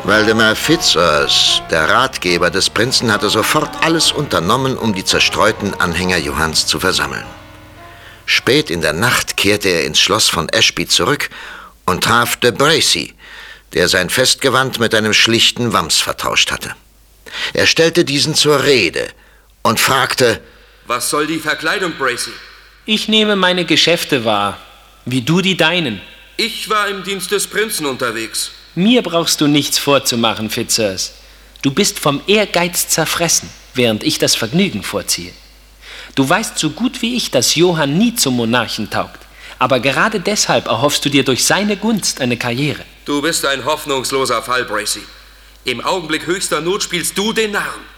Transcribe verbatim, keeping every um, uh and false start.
Waldemar Fitzurse, der Ratgeber des Prinzen, hatte sofort alles unternommen, um die zerstreuten Anhänger Johanns zu versammeln. Spät in der Nacht kehrte er ins Schloss von Ashby zurück und traf de Bracy, der sein Festgewand mit einem schlichten Wams vertauscht hatte. Er stellte diesen zur Rede und fragte: Was soll die Verkleidung, Bracy? Ich nehme meine Geschäfte wahr, wie du die deinen. Ich war im Dienst des Prinzen unterwegs. Mir brauchst du nichts vorzumachen, Fitzurse. Du bist vom Ehrgeiz zerfressen, während ich das Vergnügen vorziehe. Du weißt so gut wie ich, dass Johann nie zum Monarchen taugt. Aber gerade deshalb erhoffst du dir durch seine Gunst eine Karriere. Du bist ein hoffnungsloser Fall, Bracy. Im Augenblick höchster Not spielst du den Narren.